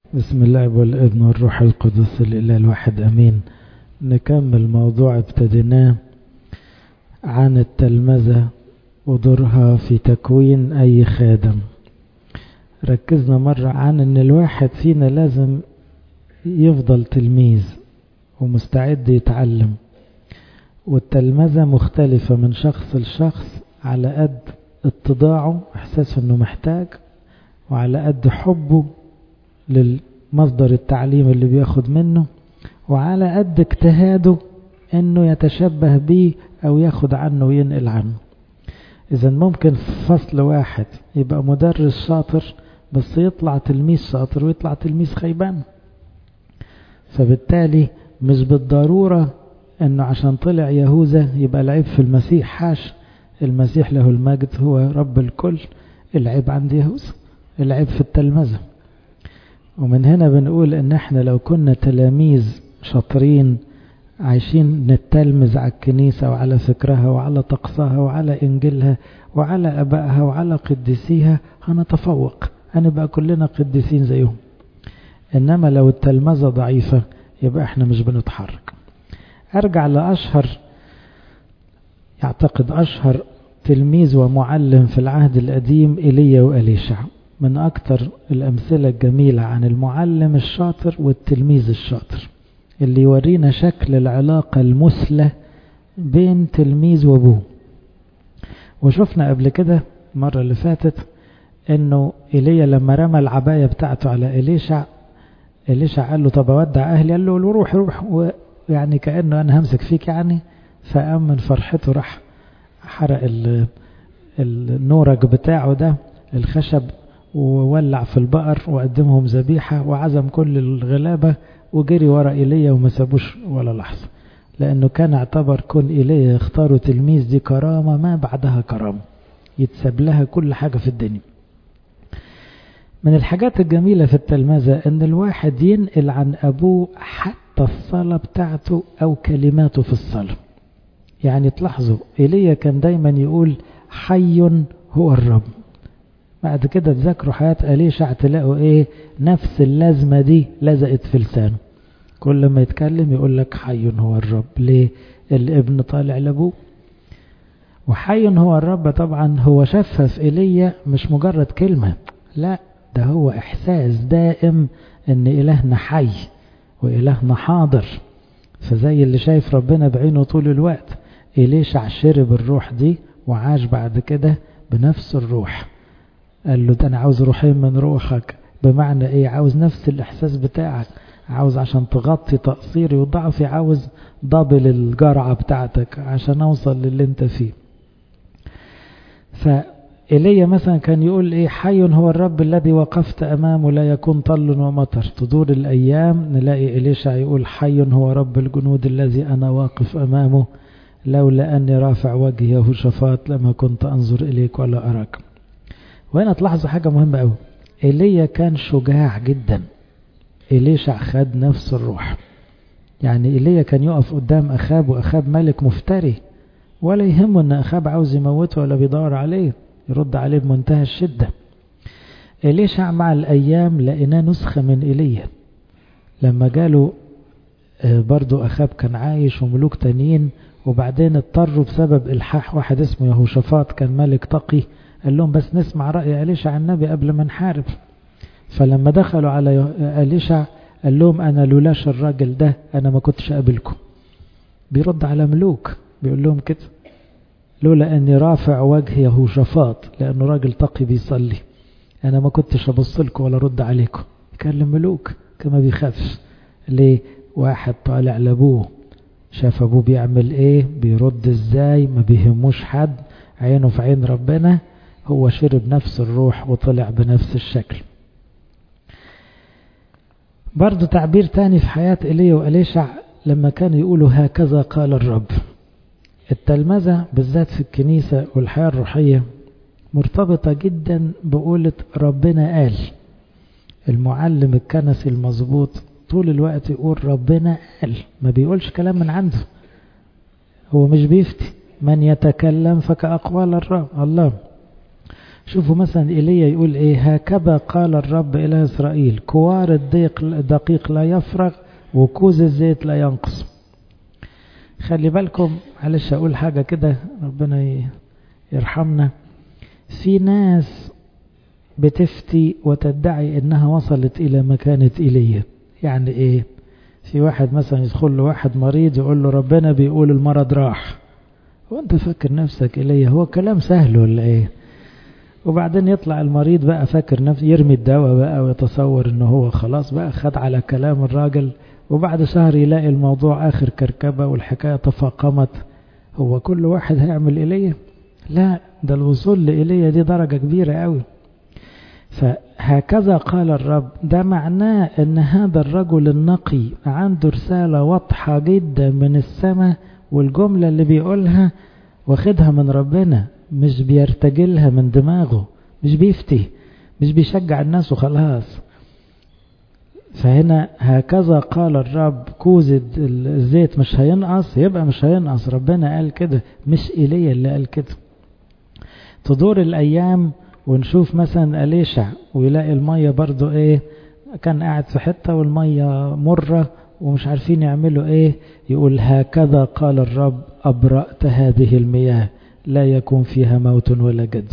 بسم الله والابن والروح القدس الإله الواحد أمين. نكمل موضوع ابتديناه عن التلمذة ودورها في تكوين أي خادم. ركزنا مرة عن أن الواحد فينا لازم يفضل تلميذ ومستعد يتعلم، والتلمذة مختلفة من شخص لشخص على قد اتضاعه، احساسه انه محتاج، وعلى قد حبه للمصدر التعليم اللي بياخد منه، وعلى قد اجتهاده انه يتشبه بيه او ياخد عنه وينقل عنه. اذا ممكن في فصل واحد يبقى مدرس شاطر بس يطلع تلميذ شاطر ويطلع تلميذ خيبان. فبالتالي مش بالضرورة انه عشان طلع يهوذا يبقى العيب في المسيح، حاش، المسيح له المجد هو رب الكل. العيب عند يهوذا، العيب في التلمذة. ومن هنا بنقول ان احنا لو كنا تلاميذ شاطرين عايشين نتلمذ على الكنيسة وعلى فكرها وعلى طقسها وعلى انجيلها وعلى ابائها وعلى قديسيها، هنتفوق، هنبقى كلنا قديسين زيهم. انما لو التلمذة ضعيفة يبقى احنا مش بنتحرك. ارجع لاشهر، يعتقد اشهر تلميذ ومعلم في العهد القديم ايليا وإليشع، من اكتر الامثلة الجميلة عن المعلم الشاطر والتلميذ الشاطر، اللي يورينا شكل العلاقة المثلى بين تلميذ وابوه. وشفنا قبل كده المرة اللي فاتت انه ايليا لما رمى العباية بتاعته على إليشع قال له طب اودع اهلي، قال له روح يعني كأنه انا همسك فيك يعني. فقام من فرحته راح حرق النورج بتاعه ده، الخشب، وولع في البقر وقدمهم ذبيحة وعزم كل الغلابة وجري ورا إيليا وما سابوش ولا لحظة، لأنه كان اعتبر كون إيليا يختاروا تلميذ دي كرامة ما بعدها كرامة، يتساب لها كل حاجة في الدنيا. من الحاجات الجميلة في التلمذة ان الواحد ينقل عن ابوه حتى الصلاة بتاعته او كلماته في الصلاة. يعني تلاحظوا إيليا كان دايما يقول حي هو الرب. بعد كده تذكروا حياة إليشع تلاقوا ايه؟ نفس اللازمة دي لزقت في لسانه، كل ما يتكلم يقول لك حي هو الرب. ليه؟ الابن طالع لابوه. وحي هو الرب طبعا هو شفف إيليا، مش مجرد كلمة، لا، ده هو إحساس دائم ان إلهنا حي وإلهنا حاضر. فزي اللي شايف ربنا بعينه طول الوقت، إليشع شرب الروح دي وعاش بعد كده بنفس الروح. قال له ده أنا عاوز روحين من روحك. بمعنى إيه؟ عاوز نفس الإحساس بتاعك، عاوز عشان تغطي تقصيري وضعفي، عاوز دبل الجرعة بتاعتك عشان أوصل للي انت فيه. فإليا مثلا كان يقول إيه؟ حي هو الرب الذي وقفت أمامه لا يكون طل ومطر. تدور الأيام نلاقي إليشع يقول حي هو رب الجنود الذي أنا واقف أمامه، لولا أني رافع وجهي يهوشافاط لما كنت أنظر إليك ولا أراك. وهنا تلاحظوا حاجة مهمة أوي، إيليا كان شجاع جدا، إليشع خد نفس الروح. يعني إيليا كان يقف قدام أخاب، وأخاب ملك مفتري ولا يهمه أن أخاب عاوز يموته ولا بيدور عليه، يرد عليه بمنتهى الشدة. إليشع مع الأيام لقيناه نسخة من إيليا. لما جاله برضو أخاب كان عايش وملوك تانيين، وبعدين اضطروا بسبب إلحاح واحد اسمه يهوشافاط كان ملك تقي، قال لهم بس نسمع رأي إليشع النبي قبل ما نحارب. فلما دخلوا على إليشع قال لهم أنا لولاش الراجل ده أنا ما كنتش قابلكم. بيرد على ملوك بيقول لهم كده، لولا أني رافع وجه يهوشافاط لأنه راجل تقي بيصلي أنا ما كنتش أبص لكم ولا رد عليكم. يكلم ملوك كما بيخافش. ليه؟ واحد طالع لأبوه، شاف أبوه بيعمل إيه، بيرد إزاي، ما بيهموش حد، عينه في عين ربنا، هو شرب نفس الروح وطلع بنفس الشكل. برضو تعبير تاني في حياة إيليا وإليشع لما كانوا يقولوا هكذا قال الرب. التلمذة بالذات في الكنيسة والحياة الروحية مرتبطة جدا بقولة ربنا قال. المعلم الكنسي المظبوط طول الوقت يقول ربنا قال، ما بيقولش كلام من عنده، هو مش بيفتي، من يتكلم فكأقوال الله. شوفوا مثلا إيليا يقول ايه: هكذا قال الرب إله إسرائيل، كوار الدقيق لا يفرغ وكوز الزيت لا ينقص. خلي بالكم، معلش أقول حاجة كده ربنا يرحمنا. في ناس بتفتي وتدعي انها وصلت الى مكانة إيليا. يعني ايه؟ في واحد مثلا يدخل له واحد مريض يقول له ربنا بيقول المرض راح، وانت فاكر نفسك إيليا؟ هو كلام سهل ولا ايه؟ وبعدين يطلع المريض بقى فاكر نفسه يرمي الدواء بقى ويتصور انه هو خلاص بقى خد على كلام الراجل، وبعد شهر يلاقي الموضوع اخر كركبة والحكاية تفاقمت. هو كل واحد هيعمل إيليا؟ لا، ده الوصول لإيليا دي درجة كبيرة قوي. فهكذا قال الرب، ده معناه ان هذا الرجل النقي عنده رسالة واضحة جدا من السماء، والجملة اللي بيقولها واخدها من ربنا، مش بيرتجلها من دماغه، مش بيفتي، مش بيشجع الناس وخلاص. فهنا هكذا قال الرب، كوز الزيت مش هينقص، يبقى مش هينقص، ربنا قال كده، مش إيليا اللي قال كده. تدور الأيام ونشوف مثلا أليشع ويلاقي المية برضو ايه، كان قاعد في حتة والمية مرة ومش عارفين يعملوا ايه، يقول هكذا قال الرب أبرأت هذه المياه لا يكون فيها موت ولا جدب.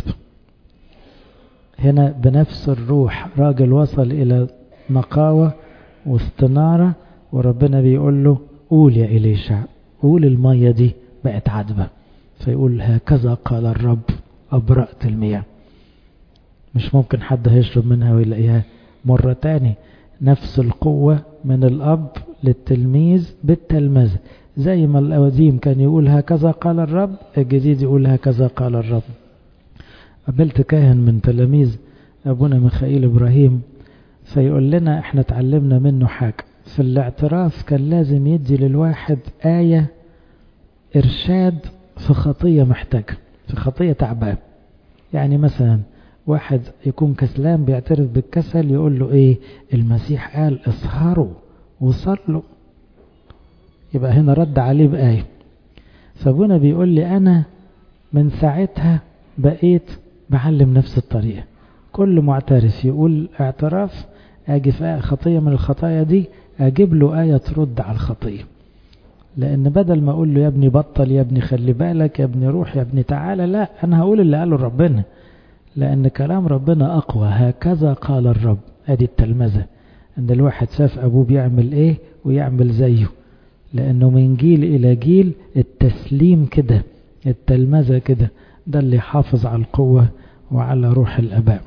هنا بنفس الروح راجل وصل إلى نقاوة واستنارة، وربنا بيقول له قول يا إليشع، قول المية دي بقت عذبة. فيقول هكذا قال الرب أبرأت المياه. مش ممكن حد هيشرب منها ويلاقيها مرة تاني. نفس القوة من الأب للتلميذ بالتلمذة، زي ما القديم كان يقول هكذا قال الرب، الجديد يقول هكذا قال الرب. قابلت كاهن من تلاميذ أبونا ميخائيل إبراهيم، فيقول لنا احنا اتعلمنا منه حاجة في الاعتراف، كان لازم يدي للواحد آية إرشاد في خطية محتاجة، في خطية تعبان. يعني مثلا واحد يكون كسلان بيعترف بالكسل، يقول له ايه؟ المسيح قال اسهروا وصلوا. يبقى هنا رد عليه بآية. فابونا بيقول لي انا من ساعتها بقيت بعلم نفس الطريقة، كل معترف يقول اعتراف، اجي في خطية من الخطايا دي اجيب له آية ترد على الخطية. لان بدل ما اقول له يا ابني بطل، يا ابني خلي بالك، يا ابني روح، يا ابني تعالى، لا، انا هقول اللي قاله ربنا، لأن كلام ربنا أقوى. هكذا قال الرب. ادي التلمذة، أن الواحد شاف أبوه بيعمل إيه ويعمل زيه، لأنه من جيل إلى جيل التسليم كده، التلمذة كده، ده اللي حافظ على القوة وعلى روح الأباء.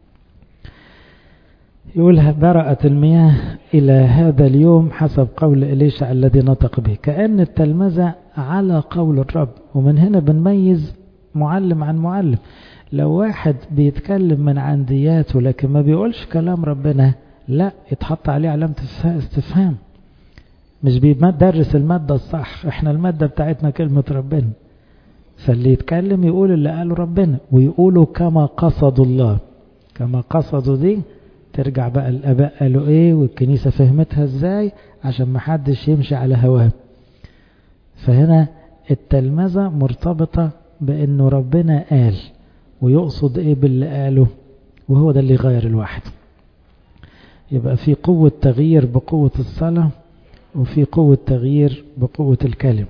يقولها برأت المياه إلى هذا اليوم حسب قول إليشع الذي نطق به. كأن التلمذة على قول الرب. ومن هنا بنميز معلم عن معلم. لو واحد بيتكلم من عندياته لكن ما بيقولش كلام ربنا، لا، يتحط عليه علامة استفهام، مش بيدرس المادة الصح. احنا المادة بتاعتنا كلمة ربنا، فاللي يتكلم يقول اللي قاله ربنا، ويقولوا كما قصدوا الله. كما قصدوا دي ترجع بقى الآباء قالوا ايه والكنيسة فهمتها ازاي، عشان ما حدش يمشي على هواه. فهنا التلمذة مرتبطة بانه ربنا قال ويقصد ايه باللي قاله، وهو ده اللي يغير الواحد. يبقى في قوة تغيير بقوة الصلاة، وفي قوة تغيير بقوة الكلم.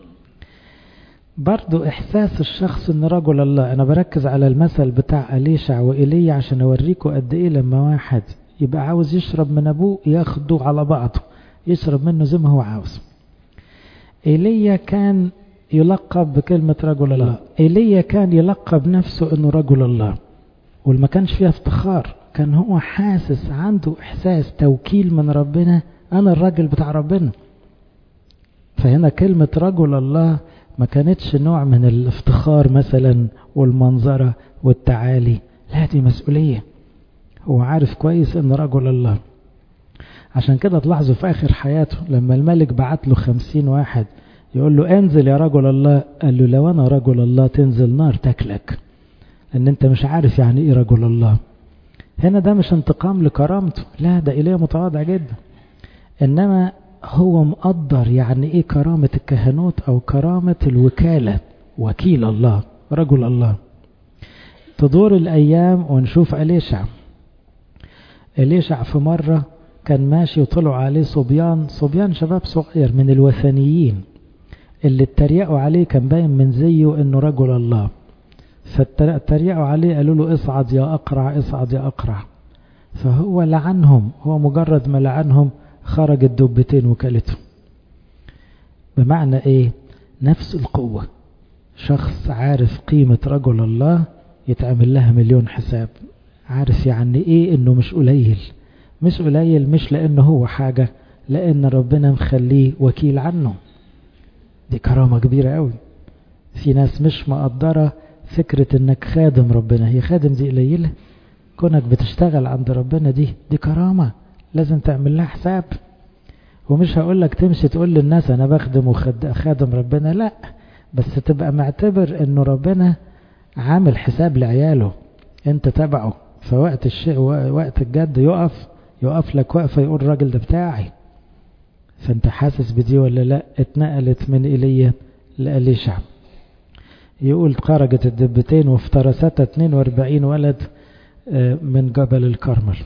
برضو احساس الشخص ان رجل الله. انا بركز على المثل بتاع أليشع وإيليا عشان اوريكم قد ايه لما واحد يبقى عاوز يشرب من ابوه ياخده على بعضه، يشرب منه زي ما هو عاوز. إيليا كان يلقب بكلمة رجل الله. إيليا كان يلقب نفسه انه رجل الله، والما كانش فيها افتخار، كان هو حاسس، عنده احساس توكيل من ربنا، انا الراجل بتاع ربنا. فهنا كلمة رجل الله ما كانتش نوع من الافتخار مثلا والمنظرة والتعالي، لا، دي مسؤولية. هو عارف كويس ان رجل الله. عشان كده تلاحظوا في اخر حياته لما الملك بعت له 50 واحد يقول له انزل يا رجل الله، قال له لو انا رجل الله تنزل نار تاكلك، ان انت مش عارف يعني ايه رجل الله. هنا ده مش انتقام لكرامته، لا، ده إليه متواضع جدا، انما هو مقدر يعني ايه كرامة الكهنوت او كرامة الوكالة، وكيل الله، رجل الله. تدور الأيام ونشوف إليشع في مرة كان ماشي وطلعوا عليه صبيان شباب صغير من الوثنيين اللي اتريقوا عليه، كان باين من زيه انه رجل الله، فاتريقوا عليه قالوا له اصعد يا أقرع، اصعد يا أقرع. فهو لعنهم، هو مجرد ما لعنهم خرج الدبتين وكلتهم. بمعنى ايه؟ نفس القوة. شخص عارف قيمة رجل الله يتعمل لها مليون حساب، عارف يعني ايه انه مش قليل، مش لانه هو حاجة، لان ربنا مخليه وكيل عنه. دي كرامة كبيرة قوي. في ناس مش مقدرة فكرة انك خادم ربنا، هي خادم دي قليلة، كونك بتشتغل عند ربنا دي كرامة لازم تعمل لها حساب. ومش هقولك تمشي تقول للناس انا بخدم وخادم ربنا، لا، بس تبقى معتبر انه ربنا عامل حساب لعياله، انت تبعه، فوقت الشيء وقت الجد يقف لك وقفة يقول الراجل ده بتاعي. فانت حاسس بدي ولا لا؟ اتنقلت من إيليا لإليشع. يقول خرجت الدبتين وافترستها 42 ولد من جبل الكرمل.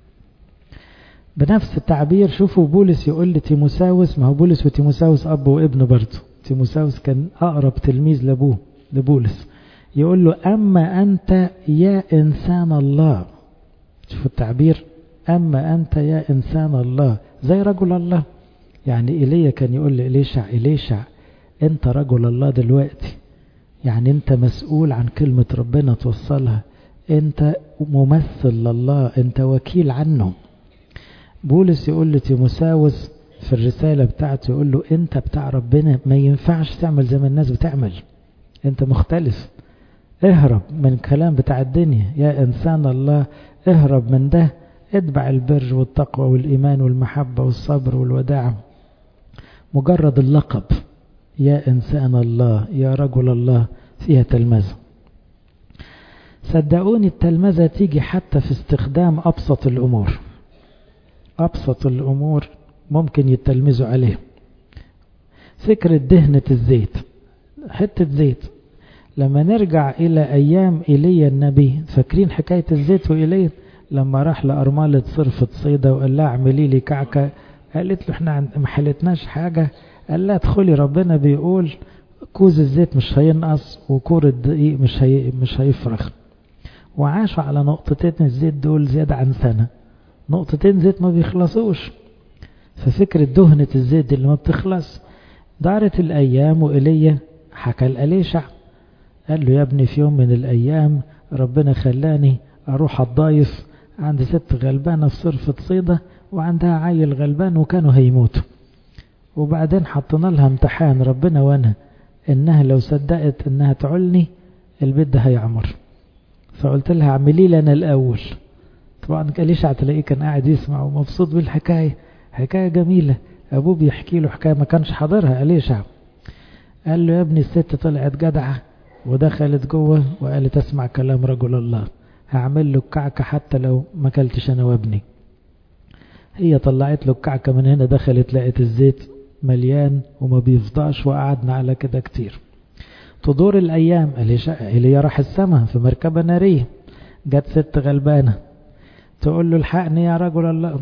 بنفس التعبير شوفوا بولس يقول لتيموساوس، ما هو بولس وتيموساوس أب وابن برضه، تيموساوس كان أقرب تلميذ لأبوه لبولس، يقول له أما أنت يا إنسان الله. شوفوا التعبير، أما أنت يا إنسان الله، زي رجل الله. يعني إيليا كان يقول لإليشع أنت رجل الله دلوقتي، يعني أنت مسؤول عن كلمة ربنا توصلها، أنت ممثل لله، أنت وكيل عنه. بولس يقول لتيموساوس في الرسالة بتاعته، يقول له أنت بتاع ربنا، ما ينفعش تعمل زي ما الناس بتعمل، أنت مختلف، اهرب من كلام بتاع الدنيا يا إنسان الله، اهرب من ده، اتبع البر والتقوى والإيمان والمحبة والصبر والوداع. مجرد اللقب يا إنسان الله يا رجل الله فيها تلمذة. صدقوني التلمذة تيجي حتى في استخدام أبسط الأمور، أبسط الأمور ممكن يتلمذوا عليه. فكرة دهنة الزيت، حتة زيت، لما نرجع إلى أيام إيليا النبي، فاكرين حكاية الزيت وإيليا لما راح لأرملة صرفة صيدة وقال لها اعملي لي كعكة، قالت له احنا ما حلتناش حاجة، قال لها ادخلي ربنا بيقول كوز الزيت مش هينقص وكور الدقيق مش هيفرخ. وعاشوا على نقطتين الزيت دول زيادة عن سنة، نقطتين زيت ما بيخلصوش. ففكرة دهنة الزيت دي اللي ما بتخلص. دارت الأيام وإيليا حكى لإليشع، قال له يا ابني في يوم من الأيام ربنا خلاني أروح الضايف عند ست غلبانة في صرفة صيدة وعندها عيل غلبان وكانوا هيموتوا، وبعدين حطنا لها امتحان ربنا وانا انها لو صدقت انها تعلني البيت ده هيعمر. فقلت لها اعملي لنا الاول. طبعا إليشع تلاقيه كان قاعد يسمع ومبسوط بالحكاية، حكاية جميلة، ابوه بيحكي له حكاية ما كانش حاضرها إليشع. قال له يا ابني الست طلعت جدعة ودخلت جوه وقالت اسمع كلام رجل الله، هعمل له الكعكة حتى لو ما كلتش انا وابني. هي طلعت له الكعكة من هنا، دخلت لقيت الزيت مليان وما بيفضاش، وقعدنا على كده كتير. تدور الأيام، إيليا راح السماء في مركبة نارية، جت ست غلبانة تقول له الحقني يا رجل الله.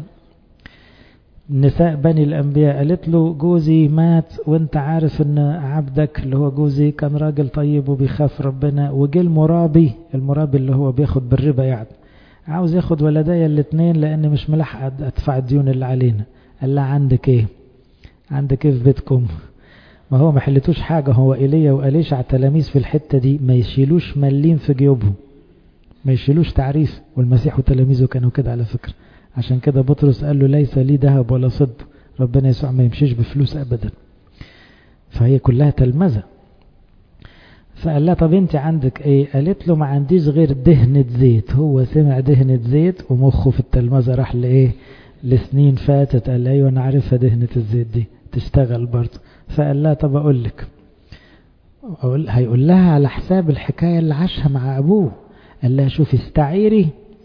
نساء بني الأنبياء قالت له جوزي مات وانت عارف ان عبدك اللي هو جوزي كان راجل طيب وبيخاف ربنا، وجه المرابي اللي هو بياخد بالربا، يعني عاوز ياخد ولدايا الاثنين لان مش ملحق ادفع الديون اللي علينا. قال لها عندك ايه في بيتكم؟ ما هو ما حلتوش حاجة، هو إيليا وإليشع تلاميذ في الحتة دي ما يشيلوش مليم في جيوبهم، ما يشيلوش تعريف، والمسيح وتلاميذه كانوا كده على فكرة. عشان كده بطرس قال له ليس لي ذهب ولا فضة، ربنا يسوع ما يمشيش بفلوس أبدا. فهي كلها تلمذة. فقال لها طب انت عندك ايه؟ قالت له ما عنديش غير دهنة زيت. هو سمع دهنة زيت ومخه في التلمذة راح لايه؟ لسنين فاتت. قال ايوه انا عارفها دهنة الزيت دي تشتغل برضه. فقال لها طب اقول لك، هيقول لها على حساب الحكاية اللي عاشها مع ابوه. قال لها شوفي استعيري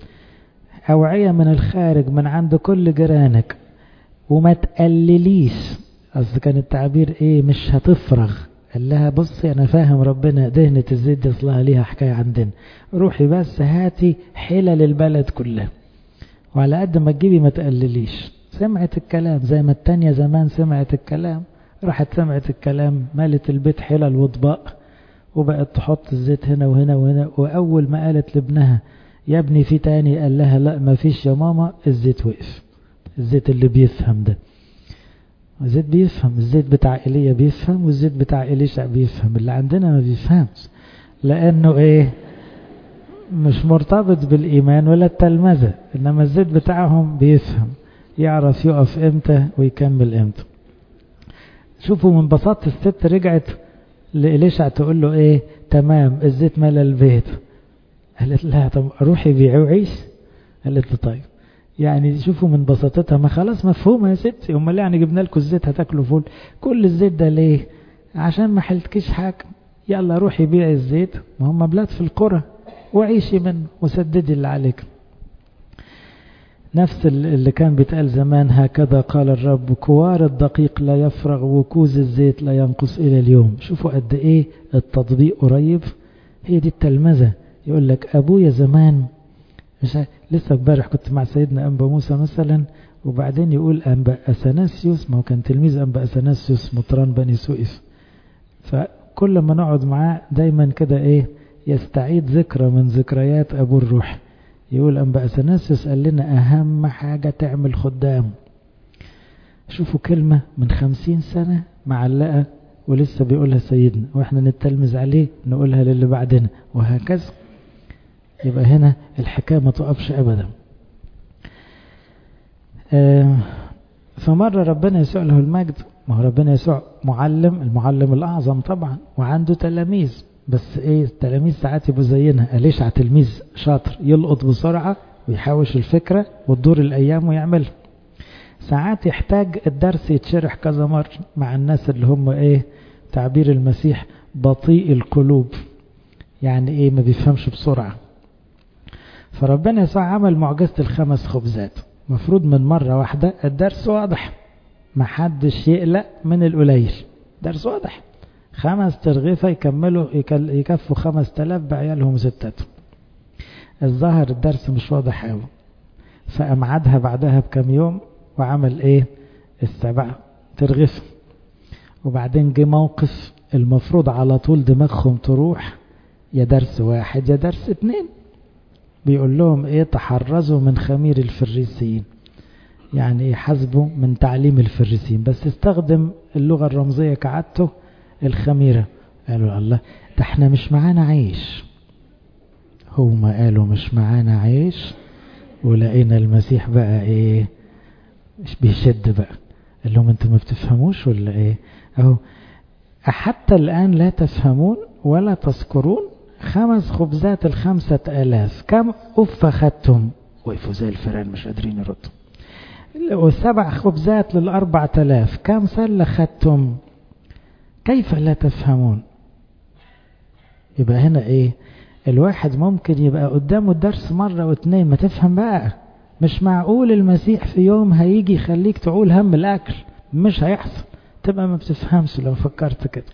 اوعية من الخارج من عند كل جيرانك وما تقلليش. اصل كان التعبير ايه؟ مش هتفرغ، قال لها بصي أنا فاهم ربنا دهنة الزيت دي أصلها ليها حكاية عندنا، روحي بس هاتي حلل البلد كلها وعلى قد ما تجيبي ما تقلليش. سمعت الكلام زي ما التانية زمان سمعت الكلام، راحت سمعت الكلام مالت البيت حلل واطباق وبقت تحط الزيت هنا وهنا وهنا. وأول ما قالت لابنها يا ابني في تاني، قال لها لا ما فيش يا ماما، الزيت وقف. الزيت اللي بيفهم ده، الزيت بيفهم، الزيت بتاع إيليا بيفهم والزيت بتاع إليشع بيفهم، اللي عندنا ما بيفهمش لأنه إيه مش مرتبط بالإيمان ولا التلمذة، إنما الزيت بتاعهم بيفهم، يعرف يقف إمتى ويكمل إمتى. شوفوا من بساطة الست رجعت لإليشع تقول له إيه تمام الزيت ملا البيت. قالت لها طب روحي بيعي وعيش. قالت له طيب. يعني شوفوا من بساطتها، ما خلاص مفهومة يا ستي، امال يعني جبنا لكم الزيت هتاكلوا فول، كل الزيت ده ليه؟ عشان ما حلتكيش حاجة، يلا روحي بيعي الزيت، ما هم بلاد في القرى وعيشي منه وسددي اللي عليك. نفس اللي كان بيتقال زمان، هكذا قال الرب كوار الدقيق لا يفرغ وكوز الزيت لا ينقص إلى اليوم. شوفوا قد إيه التطبيق قريب. هي دي التلمذة. يقول لك أبويا زمان مش لسه امبارح كنت مع سيدنا أنبا موسى مثلا، وبعدين يقول أنبا أثناسيوس، ما هو كان تلميذ أنبا أثناسيوس مطران بني سوئف، فكل ما نقعد معاه دايما كده إيه يستعيد ذكرى من ذكريات أبو الروح. يقول أنبا أثناسيوس قال لنا أهم حاجة تعمل خدام. شوفوا كلمة من 50 سنة معلقة ولسه بيقولها سيدنا، وإحنا نتلمذ عليه نقولها للي بعدنا وهكذا. يبقى هنا الحكاية ما تقفش أبدا. فمرة ربنا يسوع له المجد، ما هو ربنا يسوع معلم، المعلم الأعظم طبعا، وعنده تلاميذ، بس ايه التلاميذ ساعات يبقوا زينا. إليشع تلميذ شاطر يلقط بسرعة ويحاوش الفكرة وتدور الأيام ويعمل. ساعات يحتاج الدرس يتشرح كذا مرة مع الناس اللي هم ايه تعبير المسيح بطيء القلوب، يعني ايه ما بيفهمش بسرعة. فربنا يسوع عمل معجزة 5 خبزات، مفروض من مرة واحدة الدرس واضح، ما حدش يقلق من القليل، درس واضح. 5 ترغيفة يكفوا 5000 بعيالهم 6. الظاهر الدرس مش واضح قوي، فأمعدها بعدها بكم يوم وعمل ايه 7 ترغيفة. وبعدين جه موقف المفروض على طول دماغهم تروح يا درس 1 يا درس 2. بيقول لهم ايه تحرزوا من خمير الفريسيين، يعني ايه حسبوا من تعليم الفريسيين، بس استخدم اللغة الرمزية كعادته الخميرة. قالوا الله ده احنا مش معانا عيش. هما قالوا مش معانا عيش، ولقينا المسيح بقى ايه مش بيشد بقى، قال لهم انتوا ما بتفهموش ولا ايه؟ اهو حتى الآن لا تفهمون ولا تذكرون 5 خبزات 5000 كم أف خدتم؟ وقفوا زي الفئران مش قادرين يردوا. و7 خبزات 4000 كم سلة خدتم؟ كيف لا تفهمون؟ يبقى هنا ايه الواحد ممكن يبقى قدامه الدرس مرة و2 ما تفهم بقى. مش معقول المسيح في يوم هيجي يخليك تعول هم الأكل، مش هيحصل، تبقى ما بتفهمش لو فكرت كده.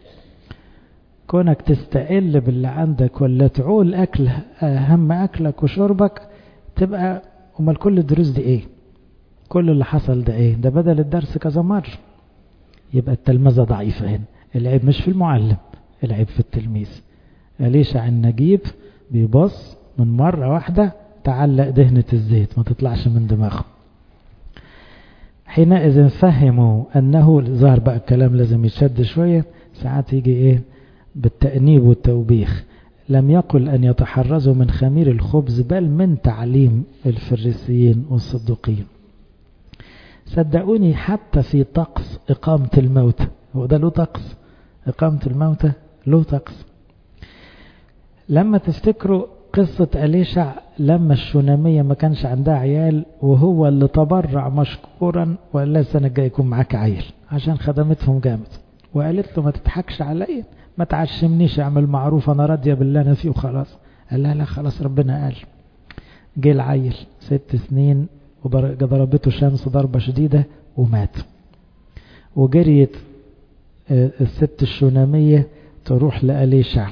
كونك تستقل باللي عندك ولا تعول أكل هم أكلك وشربك، تبقى امال كل الدروس دي ايه؟ كل اللي حصل ده ايه؟ ده بدل الدرس كذا مرة. يبقى التلمذة ضعيفة هنا. العيب مش في المعلم، العيب في التلميذ. إليشع النجيب بيبص من مرة واحدة تعلق دهنة الزيت ما تطلعش من دماغه. حينئذ فهموا أنه ظهر بقى الكلام لازم يتشد شوية، ساعات يجي ايه بالتأنيب والتوبيخ. لم يقل أن يتحرزوا من خمير الخبز بل من تعليم الفريسيين والصدوقين. صدقوني حتى في طقس إقامة الموتى، هو ده له طقس، إقامة الموتى له طقس. لما تفتكروا قصة إليشع لما الشونامية ما كانش عندها عيال وهو اللي تبرع مشكورا وقال لها السنة الجاية يكون معاك عيل عشان خدمتهم جامد، وقالت له ما تضحكش عليا ما تعشمنيش، اعمل معروف انا راضيه بالله انا فيه وخلاص. قال لا خلاص ربنا قال. جه العيل 6 سنين وضربته شمس ضربة شديدة ومات. وجريت الست الشونامية تروح لأليشع.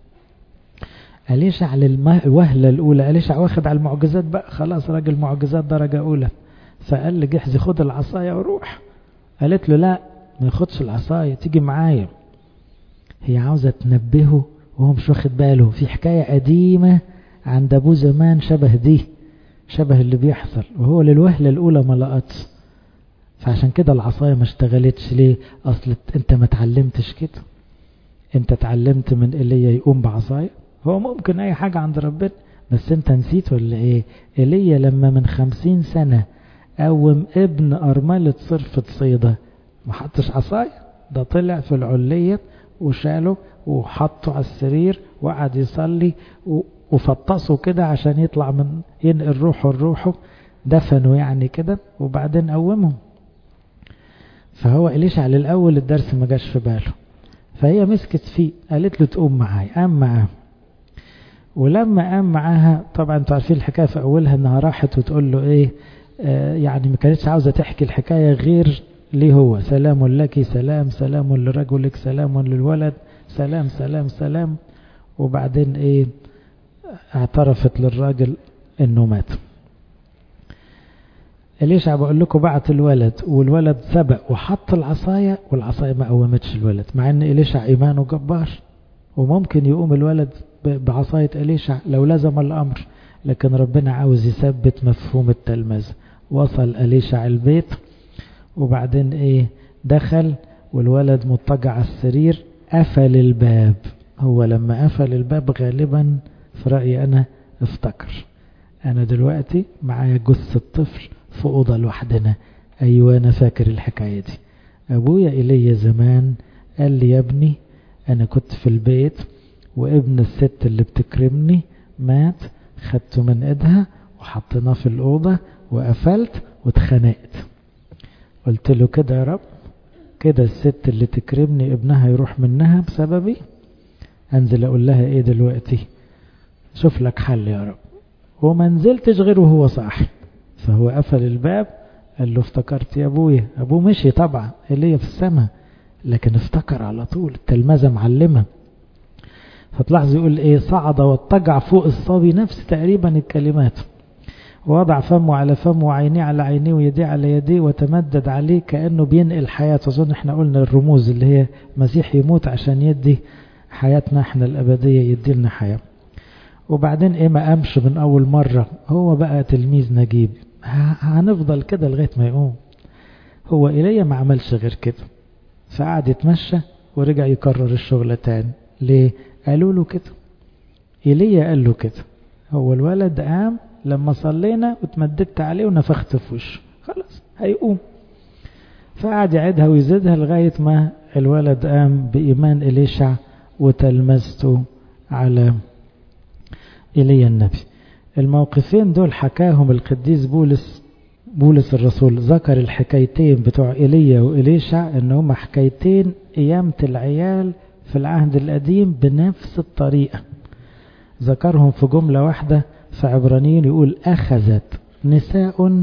أليشع للوهلة الأولى أليشع واخد على المعجزات بقى، خلاص راجل معجزات درجة أولى، فقال لجحزي خد العصاية وروح. قالت له لا ما ياخدش العصاية، تيجي معايا. هي عاوزة تنبهه وهو مش واخد باله في حكاية قديمة عند أبوه زمان شبه دي، شبه اللي بيحصل، وهو للوهلة الأولى ما لقطش. فعشان كده العصاية ما اشتغلتش. ليه؟ أصل انت ما تعلمتش كده، انت تعلمت من إيليا يقوم بعصاية. هو ممكن أي حاجة عند ربنا، بس انت نسيت ولا ايه؟ إيليا لما من 50 سنة قوم ابن أرملة صرفة صيدة ما حطش عصاية، ده طلع في العلية وشاله وحطه على السرير وقعد يصلي وفطسه كده عشان يطلع من ينقل روحه دفنه يعني كده، وبعدين قومه. فهو إليشع للأول الدرس ما جاش في باله، فهي مسكت فيه قالت له تقوم معايا. قام معاه، ولما قام معاها طبعا انتوا عارفين الحكاية في أولها انها راحت وتقول له ايه، يعني ما كانتش عاوزة تحكي الحكاية غير ليه هو سلام لك سلام، سلام لرجلك، سلام للولد، سلام سلام سلام. وبعدين ايه اعترفت للراجل انه مات. إليشع بقول لكم بعت الولد، والولد سبق وحط العصاية، والعصاية ما قومتش الولد، مع ان إليشع ايمانه جبار وممكن يقوم الولد بعصاية إليشع لو لزم الامر، لكن ربنا عاوز يثبت مفهوم التلمذة. وصل إليشع البيت، وبعدين ايه دخل والولد مضطجع على السرير، قفل الباب. هو لما قفل الباب غالبا في رأيي انا افتكر انا دلوقتي معايا جثة طفل في أوضة لوحدنا. أيوة أنا فاكر الحكاية دي، أبويا إلي زمان قال لي يا ابني أنا كنت في البيت وابن الست اللي بتكرمني مات، خدته من إيدها وحطيناه في الأوضة وقفلت واتخنقت. قلت له كده يا رب، كده الست اللي تكرمني ابنها يروح منها بسببي، أنزل أقول لها إيه دلوقتي؟ شوف لك حل يا رب. وما نزلتش غير وهو صاحي. فهو قفل الباب قال له افتكرت يا ابويا. ابوه مشي طبعا اللي في السماء، لكن افتكر على طول، التلمذة معلمة. فتلاحظ يقول ايه، صعد واضطجع فوق الصبي، نفس تقريبا الكلمات، ووضع فمه على فمه وعينيه على عينيه ويديه على يديه وتمدد عليه كأنه بينقل حياته. اظن احنا قلنا الرموز اللي هي مسيح يموت عشان يدي حياتنا احنا الابدية، يدي لنا حياة. وبعدين ايه ما قامش من اول مرة، هو بقى تلميذ نجيب، هنفضل كده لغاية ما يقوم. هو إليه ما عملش غير كده، فقعد يتمشى ورجع يكرر الشغل تاني. ليه؟ قالوا له كده، إليه قال له كده. هو الولد قام لما صلينا وتمددت عليه ونفخت في وشه، خلاص هيقوم. فقعد يعيدها ويزيدها لغاية ما الولد قام بإيمان إليشع وتلمذته على إلي النبي. الموقفين دول حكاهم القديس بولس الرسول، ذكر الحكايتين بتوع إيليا وإليشع ان هم حكايتين قيامة العيال في العهد القديم بنفس الطريقة. ذكرهم في جملة واحدة في عبرانيين، يقول أخذت نساء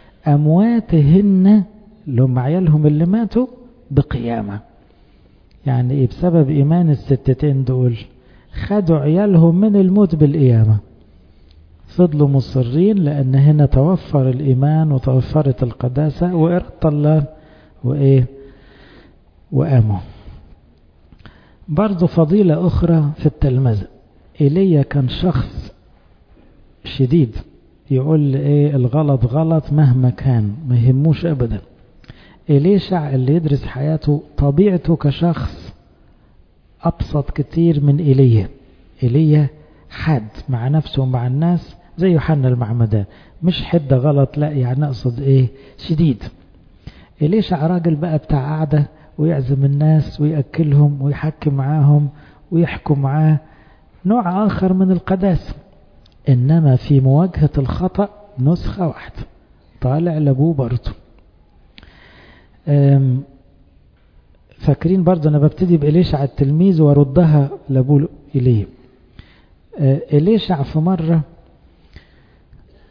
أمواتهن اللي هم عيالهم اللي ماتوا بقيامة. يعني إيه؟ بسبب إيمان الستتين دول خدوا عيالهم من الموت بالقيامة، فضلوا مصرين لأن هنا توفر الإيمان وتوفرت القداسة وإرادة الله وإيه وقاموا. برضو فضيلة أخرى في التلمذة، إيليا كان شخص شديد، يقول إيه الغلط غلط مهما كان ما يهموش أبدا. إليشع اللي يدرس حياته طبيعته كشخص أبسط كتير من إيليا. إيليا حد مع نفسه ومع الناس زي يوحنا المعمدان، مش حد غلط، لا يعني أقصد إيه شديد. إليشع راجل بقى بتاع قعدة ويعزم الناس ويأكلهم ويحكم معاهم ويحكم معاه، نوع آخر من القداسة. إنما في مواجهة الخطأ نسخة واحدة، طالع لأبوه برضه. فاكرين برضه أنا ببتدي بإليشع التلميذ وردها لأبوه إليه. إليشع في مرة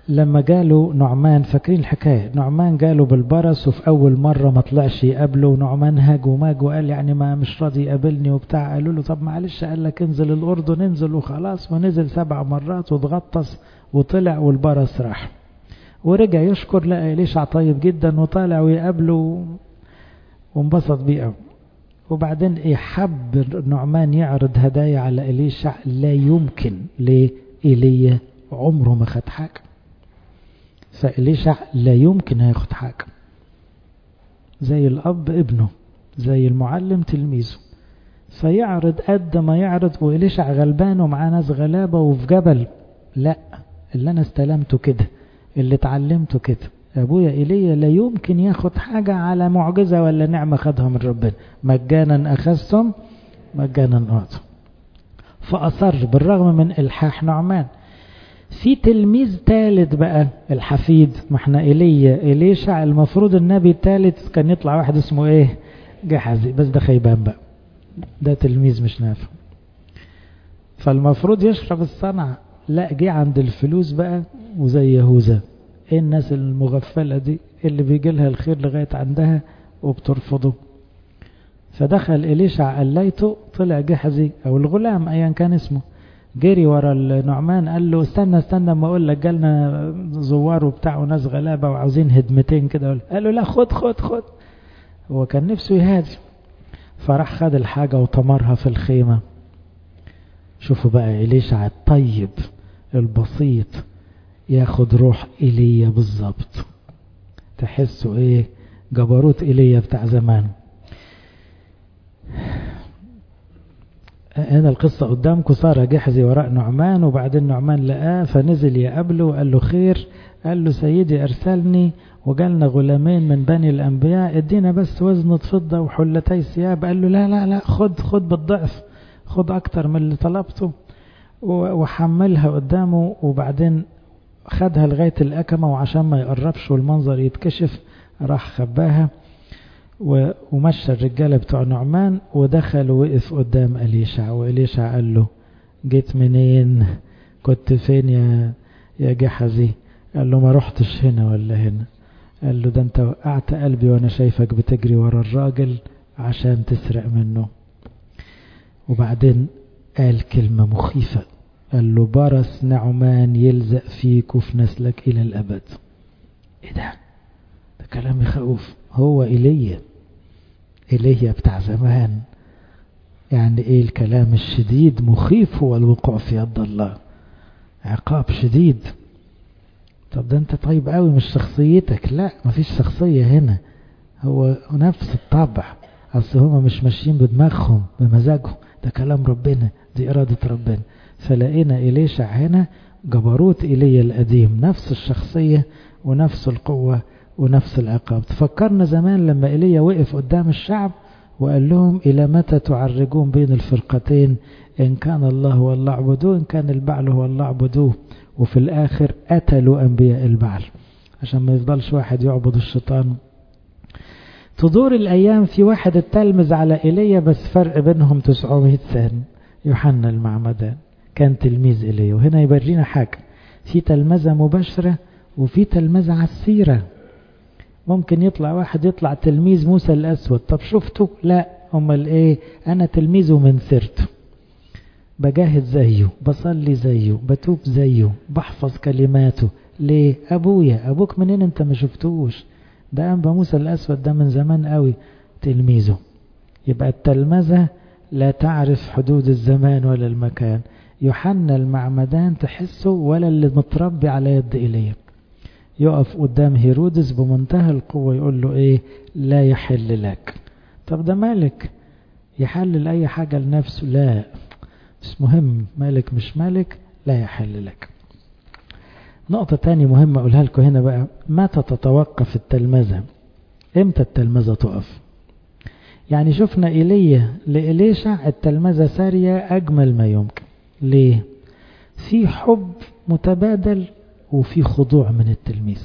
لما جاله نعمان، فاكرين الحكاية، نعمان جاله بالبرص وفي أول مرة ما طلعش يقابله، نعمان هاج وماج وقال يعني ما مش راضي يقابلني وبتاع. قالوا له طب معلش، قال لك انزل الأردن، انزل وخلاص. ونزل 7 مرات واتغطس وطلع والبرص راح، ورجع يشكر لقى إليشع طيب جدا وطالع ويقابله وانبسط بيه قوي. وبعدين حب نعمان يعرض هدايا على إليشع، لا يمكن. ليه؟ إيليا عمره ما خد حاجة، فإليشع لا يمكن هياخد حاجة. زي الأب ابنه، زي المعلم تلميذه، فيعرض قد ما يعرض. وإليشع غلبان ومعاه ناس غلابة وفي جبل. لا، اللي أنا استلمته كده، اللي اتعلمته كده، أبويا إيليا لا يمكن ياخد حاجة على معجزة ولا نعمة خدها من ربنا. مجانا أخذتم مجانا أعطوا. فأصر بالرغم من إلحاح نعمان. في تلميذ ثالث بقى، الحفيد. ما احنا إليشع المفروض النبي الثالث كان يطلع واحد اسمه جحزي، بس ده خيبان بقى، ده تلميذ مش نافع. فالمفروض يشرب الصنعة، لا جه عند الفلوس بقى. وزي يهوذا، الناس المغفلة دي اللي بيجي لها الخير لغاية عندها وبترفضه. فدخل إليشع قليته، طلع جحزي أو الغلام أيا كان اسمه، جري ورا النعمان قال له استنى ما اقول لك، جالنا زوار وبتاع وناس غلابه وعاوزين هدمتين كده. قال له لا، خد. هو كان نفسه يهاجم، فراح خد الحاجه وطمرها في الخيمه. شوفوا بقى إليشع الطيب البسيط ياخد روح إيليا بالظبط. تحسوا جبروت إيليا بتاع زمان. هنا القصة قدامكم. صار جحزي وراء نعمان، وبعدين نعمان لقاه فنزل يقابله وقال له خير. قال له سيدي أرسلني وقالنا غلامين من بني الأنبياء، ادينا بس وزنة فضة وحلتي ثياب. قال له لا خد بالضعف، خد أكتر من اللي طلبته. وحملها قدامه، وبعدين خدها لغاية الأكمة، وعشان ما يقربش والمنظر يتكشف راح خباها. ومشى الرجالة بتوع نعمان ودخل ووقف قدام إليشع. وإليشع قال له جيت منين؟ كنت فين يا جحزي؟ قال له ما رحتش هنا ولا هنا. قال له ده انت وقعت قلبي وانا شايفك بتجري ورا الراجل عشان تسرق منه. وبعدين قال كلمة مخيفة، قال له برص نعمان يلزق فيك وفي نسلك إلى الأبد. ده كلام يخوف. هو إيليا بتاع زمان. يعني الكلام الشديد مخيف، هو الوقوع في يد الله، عقاب شديد. طب ده انت طيب قوي، مش شخصيتك. لا، مفيش شخصية هنا، هو نفس الطبع. اصل هما مش ماشيين بدماغهم بمزاجهم، ده كلام ربنا، دي إرادة ربنا. فلقينا إليشع هنا جبروت إيليا القديم، نفس الشخصية ونفس القوة ونفس العقاب. تفكرنا زمان لما إيليا وقف قدام الشعب وقال لهم إلى متى تعرجون بين الفرقتين؟ إن كان الله هو الله اعبدوه، إن كان البعل هو الله اعبدوه. وفي الآخر قتلوا أنبياء البعل عشان ما يفضلش واحد يعبد الشيطان. تدور الأيام، في واحد التلمذ على إيليا بس فرق بينهم 900 سنة. يوحنا المعمدان كان تلميذ إيليا. وهنا يبرينا حاجة، في تلمذة مباشرة وفي تلمذة على السيرة. ممكن يطلع واحد يطلع تلميذ موسى الأسود، طب شفته؟ لا، امال أنا تلميذه من سيرته، بجاهد زيه، بصلي زيه، بتوب زيه، بحفظ كلماته. ليه؟ أبوك منين انت ما شفتوش؟ ده أنبا موسى الأسود ده من زمان قوي تلميذه. يبقى التلمذة لا تعرف حدود الزمان ولا المكان. يوحنا المعمدان تحسه ولا اللي متربي على يد إيليا، يقف قدام هيرودس بمنتهى القوة يقول له لا يحل لك. طب ده مالك يحلل أي حاجة لنفسه؟ لا، مش مهم، مالك مش مالك، لا يحل لك. نقطة تانية مهمة أقولها لكم هنا بقى، متى تتوقف التلمذة؟ امتى التلمذة تقف؟ يعني شفنا إيليا لإليشع التلمذة سارية أجمل ما يمكن. ليه؟ في حب متبادل وفي خضوع من التلميذ.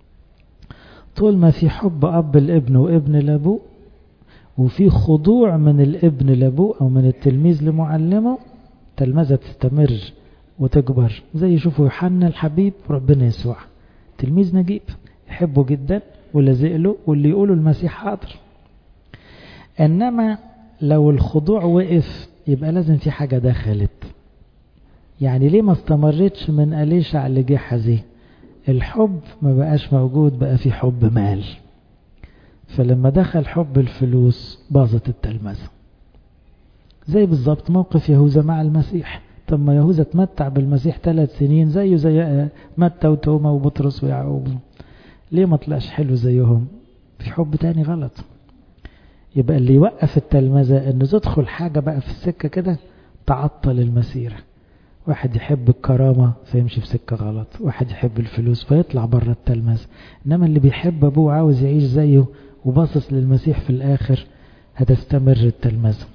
طول ما في حب أب الابن وابن لأبوه، وفي خضوع من الابن لأبوه أو من التلميذ لمعلمه، تلمذة تستمر وتكبر، زي يشوفوا يوحنا الحبيب وربنا يسوع، تلميذ نجيب يحبه جدا ولازق له، واللي يقولوا المسيح حاضر. انما لو الخضوع وقف يبقى لازم في حاجة دخلت. يعني ليه ما استمرتش من أليشع لجحزي؟ الحب ما بقاش موجود، بقى في حب مال. فلما دخل حب الفلوس باظت التلمذة. زي بالظبط موقف يهوذا مع المسيح. طب ما يهوذا اتمتع بالمسيح 3 سنين زيه زي متى وتوما وبطرس ويعقوب، ليه ما طلعش حلو زيهم؟ في حب تاني غلط. يبقى اللي يوقف التلمذة انه تدخل حاجة بقى في السكة كده تعطل المسيرة. واحد يحب الكرامة فيمشي في سكة غلط، واحد يحب الفلوس فيطلع بره التلمذة. انما اللي بيحب ابوه عاوز يعيش زيه وباصص للمسيح في الاخر هتستمر التلمذة.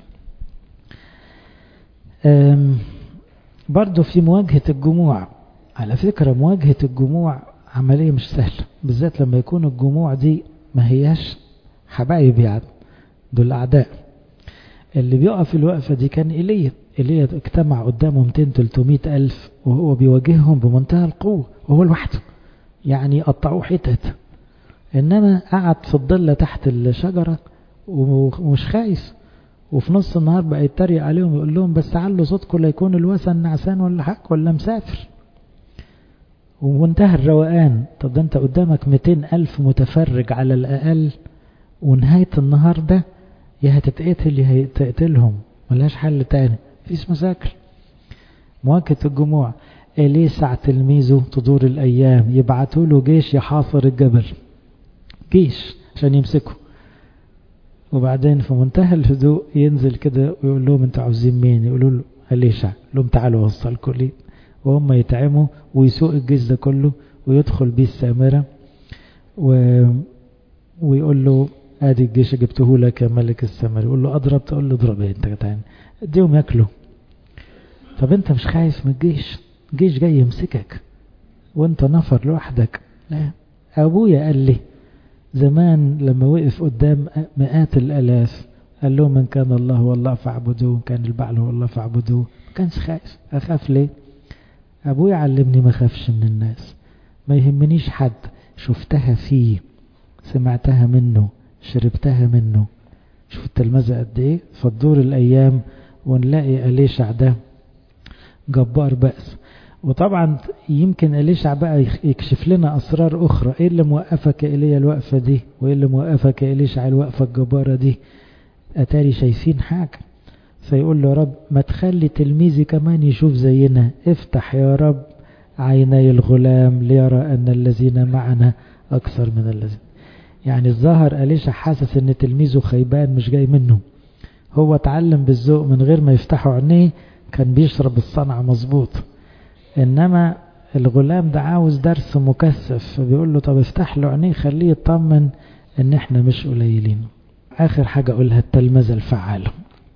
برضو في مواجهة الجموع. على فكرة مواجهة الجموع عملية مش سهلة، بالذات لما يكون الجموع دي ما هياش حبايب، يعني دول أعداء. اللي بيقف الوقفة دي كان إيليا اجتمع قدامه 200-300 ألف وهو بيواجههم بمنتهى القوة وهو لوحده، يعني قطعوه حتت. إنما قعد في الظل تحت الشجرة ومش خايف، وفي نص النهار بقى يتريق عليهم يقول لهم بس علوا صوتكم لا يكون الوثن نعسان ولا حق ولا مسافر، ومنتهى الروقان. طب ده انت قدامك 200 ألف متفرج على الأقل، ونهاية النهار ده يا هتتقتل يا هتقتلهم، ملهاش حل تاني، مفيش مشاكل. مواجهة الجموع. إليسع تلميذه تدور الأيام يبعتوا له جيش يحاصر الجبل، جيش عشان يمسكه، وبعدين في منتهى الهدوء ينزل كده ويقول لهم انتوا عاوزين مين؟ يقولوا له إليشع. لهم تعالوا وصلكوا ليه. وهم يتعموا ويسوق الجيش ده كله ويدخل بيه السامرة ويقول له ادي الجيش جبته لك يا ملك السامرة. يقول له اضرب؟ تقول له اضرب ايه انت كتاني، اديهم ياكلوا. طب انت مش خايف من الجيش؟ جيش جاي يمسكك وانت نفر لوحدك. لا، ابويا قال لي زمان لما وقف قدام مئات الالاف قال لهم من كان الله هو الله فاعبدوه، كان البعل هو الله فاعبدوه. ما كانش خايف. اخاف ليه؟ ابويا علمني ما اخافش من الناس، ما يهمنيش حد، شفتها فيه، سمعتها منه، شربتها منه. شوف التلمذة قد ايه. فتدور الايام ونلاقي إليشع ده جبار بأس. وطبعا يمكن إليشع بقى يكشف لنا أسرار أخرى. إيه اللي موقفك إلي الوقفة دي؟ وإيه اللي موقفك إليشع الوقفة الجبارة دي؟ أتاري شايفين حاجة. فيقول له يا رب ما تخلي تلميذي كمان يشوف زينا، افتح يا رب عيني الغلام ليرى أن الذين معنا أكثر من الذين. يعني الظاهر إليشع حاسس أن تلميذه خيبان مش جاي منه. هو اتعلم بالذوق من غير ما يفتحوا عينيه، كان بيشرب الصنعة مظبوط. إنما الغلام ده عاوز درس مكثف، فبيقول له طب افتح له عينيه خليه يطمن ان احنا مش قليلين. آخر حاجة أقولها التلمذة الفعالة.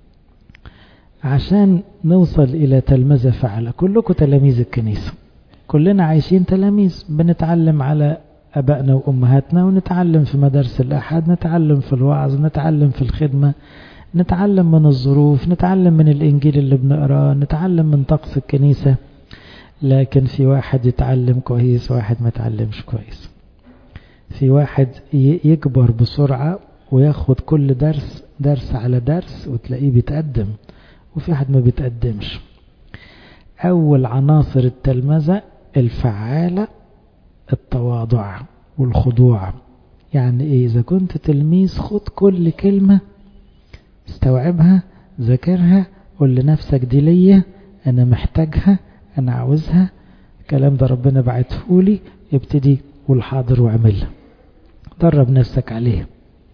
عشان نوصل إلى تلمذة فعالة، كلكم تلاميذ الكنيسة، كلنا عايشين تلاميذ، بنتعلم على أبائنا وأمهاتنا، ونتعلم في مدارس الأحد، نتعلم في الوعظ، نتعلم في الخدمة، نتعلم من الظروف، نتعلم من الإنجيل اللي بنقراه، نتعلم من طقس الكنيسة. لكن في واحد يتعلم كويس وواحد ما يتعلمش كويس. في واحد يكبر بسرعة وياخد كل درس على درس وتلاقيه بيتقدم، وفي واحد ما بيتقدمش. أول عناصر التلمذة الفعالة التواضع والخضوع. يعني إيه؟ إذا كنت تلميذ خد كل كلمة استوعبها، ذاكرها، قول لنفسك دي ليا، أنا محتاجها، أنا عاوزها، الكلام ده ربنا بعتهولي، ابتدي قول حاضر واعملها، درب نفسك عليه.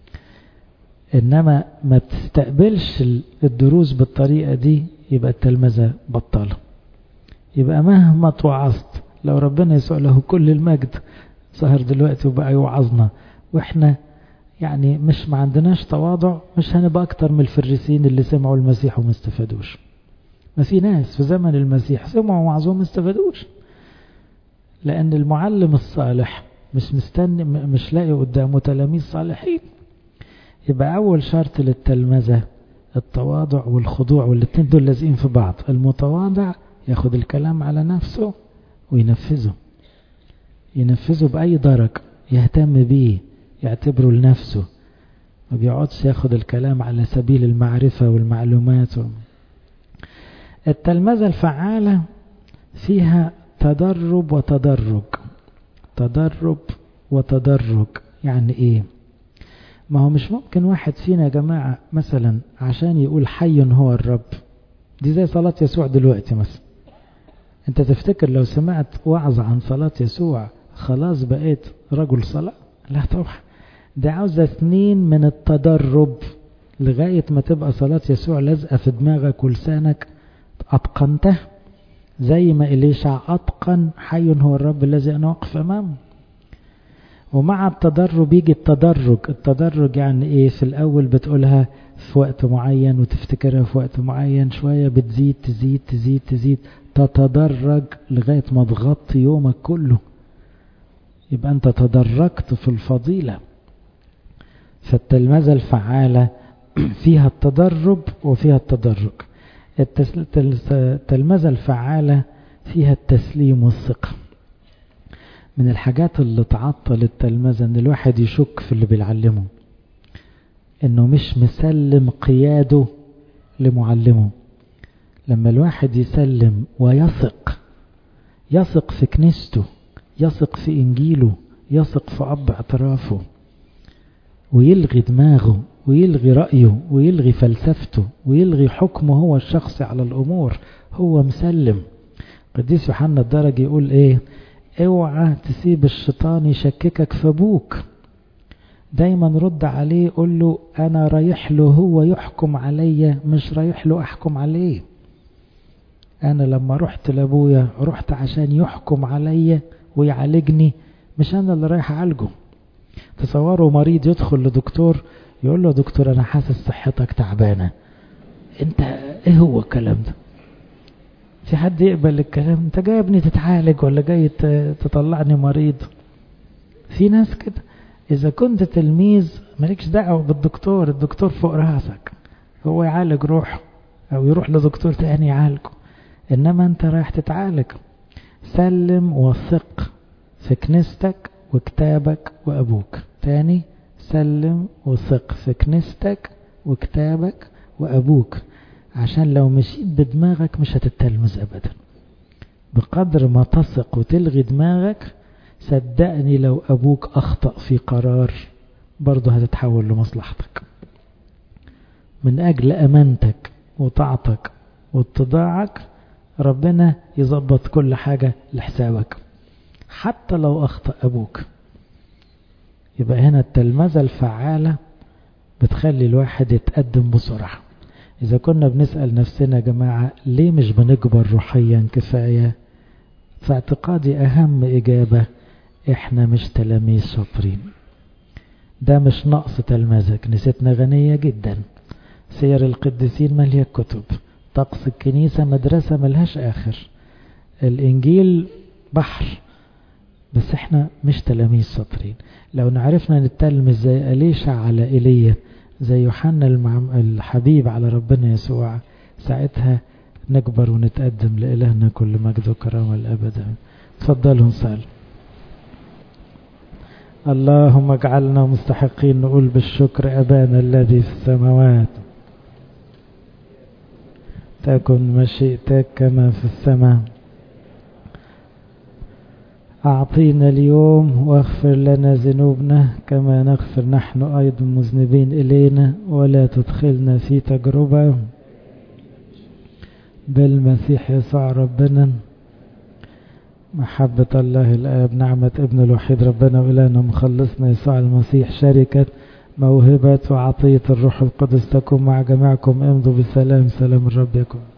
إنما ما تستقبلش الدروس بالطريقة دي يبقى التلمذة بطلة. يبقى مهما توعظت، لو ربنا يسوع له كل المجد ظهر دلوقتي وبقى يوعظنا وإحنا يعني مش ما عندناش تواضع، مش هنبقى أكتر من الفريسين اللي سمعوا المسيح وما استفادوش. ما في ناس في زمن المسيح سمعوا وعظوا ما استفادوش، لأن المعلم الصالح مش مستني، مش لاقي قدامه تلاميذ صالحين. يبقى أول شرط للتلمذة التواضع والخضوع، والاتنين دول لازقين في بعض. المتواضع ياخد الكلام على نفسه وينفذه بأي درجة، يهتم بيه، يعتبره لنفسه، ما بيقعدش ياخد الكلام على سبيل المعرفة والمعلومات. التلمذة الفعالة فيها تدرب وتدرج. يعني ايه؟ ما هو مش ممكن واحد فينا يا جماعة مثلا عشان يقول حي هو الرب، دي زي صلاة يسوع دلوقتي مثلا، انت تفتكر لو سمعت وعظ عن صلاة يسوع خلاص بقيت رجل صلاة؟ لا طبعا، دي عاوزة سنين من التدرب لغاية ما تبقى صلاة يسوع لازقة في دماغك ولسانك، أتقنته زي ما إليشع أتقن حي هو الرب الذي أنا واقف أمامه. ومع التدرب يجي التدرج يعني إيه؟ في الأول بتقولها في وقت معين وتفتكرها في وقت معين، شوية بتزيد تزيد تزيد تزيد، تتدرج لغاية ما تغطي يومك كله، يبقى أنت تدرجت في الفضيلة. فالتلمذة الفعالة فيها التدرب وفيها التدرج. التلمذة الفعالة فيها التسليم والثقة. من الحاجات اللي تعطل التلمذة ان الواحد يشك في اللي بيعلمه، انه مش مسلم قياده لمعلمه. لما الواحد يسلم ويثق، يثق في كنيسته، يثق في انجيله، يثق في اب اعترافه، ويلغي دماغه ويلغي رأيه ويلغي فلسفته ويلغي حكمه هو الشخصي على الأمور، هو مسلم. قديس يوحنا الدرجي يقول ايه؟ اوعى تسيب الشيطان يشككك في ابوك، دايما رد عليه، قول له انا رايح له هو يحكم عليا، مش رايح له احكم عليه. انا لما رحت لابويا رحت عشان يحكم عليا ويعالجني، مش انا اللي رايح اعالجه. تصوروا مريض يدخل لدكتور يقول له دكتور انا حاسس صحتك تعبانة، انت ايه هو الكلام ده؟ في حد يقبل الكلام؟ انت جاي ابني تتعالج ولا جاي تطلعني مريض؟ في ناس كده. اذا كنت تلميذ مالكش دعوة بالدكتور، الدكتور فوق راسك، هو يعالج روحه او يروح لدكتور تاني يعالجه، انما انت رايح تتعالج. سلم وثق في كنيستك وكتابك وابوك. تاني، سلم وثق في كنيستك وكتابك وابوك، عشان لو مشيت بدماغك مش هتتلمذ ابدا. بقدر ما تثق وتلغي دماغك، صدقني لو ابوك اخطأ في قرار برضه هتتحول لمصلحتك. من اجل امانتك وطاعتك واتضاعك ربنا يظبط كل حاجة لحسابك حتى لو اخطأ ابوك. يبقى هنا التلمذة الفعالة بتخلي الواحد يتقدم بسرعة. إذا كنا بنسأل نفسنا يا جماعة ليه مش بنكبر روحيا كفاية، فاعتقادي أهم إجابة إحنا مش تلاميذ شاطرين. ده مش نقص تلمذة، كنيستنا غنية جدا، سير القديسين مليا كتب، طقس الكنيسة مدرسة ملهاش آخر، الإنجيل بحر، بس إحنا مش تلاميذ شاطرين. لو نعرفنا نتلمذ زي إليشع على إيليا، زي يوحنا الحبيب على ربنا يسوع، ساعتها نكبر ونتقدم لإلهنا كل مجد وكرامة الأبد. تفضلوا نصلي. اللهم اجعلنا مستحقين نقول بالشكر أبانا الذي في السماوات، تكن مشيئتك كما في السماء. أعطينا اليوم واغفر لنا ذنوبنا كما نغفر نحن أيضا مذنبين إلينا، ولا تدخلنا في تجربة، بالمسيح يسوع ربنا. محبة الله الآب، نعمة ابن الوحيد ربنا وإلهنا مخلصنا يسوع المسيح، شركة موهبة وعطية الروح القدس تكون مع جميعكم. امضوا بسلام، سلام الرب يكون.